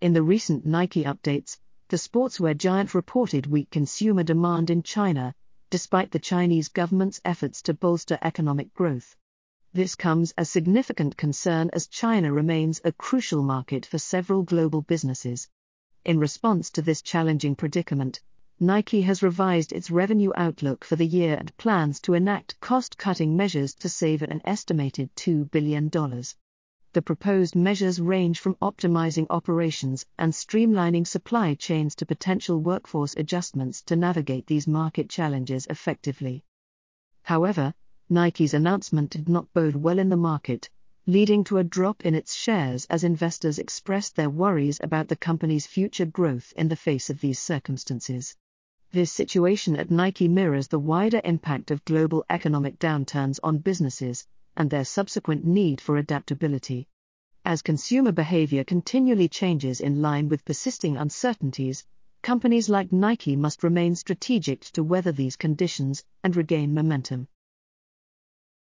In the recent Nike updates, the sportswear giant reported weak consumer demand in China, despite the Chinese government's efforts to bolster economic growth. This comes as significant concern as China remains a crucial market for several global businesses. In response to this challenging predicament, Nike has revised its revenue outlook for the year and plans to enact cost-cutting measures to save an estimated $2 billion. The proposed measures range from optimizing operations and streamlining supply chains to potential workforce adjustments to navigate these market challenges effectively. However, Nike's announcement did not bode well in the market, leading to a drop in its shares as investors expressed their worries about the company's future growth in the face of these circumstances. This situation at Nike mirrors the wider impact of global economic downturns on businesses and their subsequent need for adaptability. As consumer behavior continually changes in line with persisting uncertainties, companies like Nike must remain strategic to weather these conditions and regain momentum.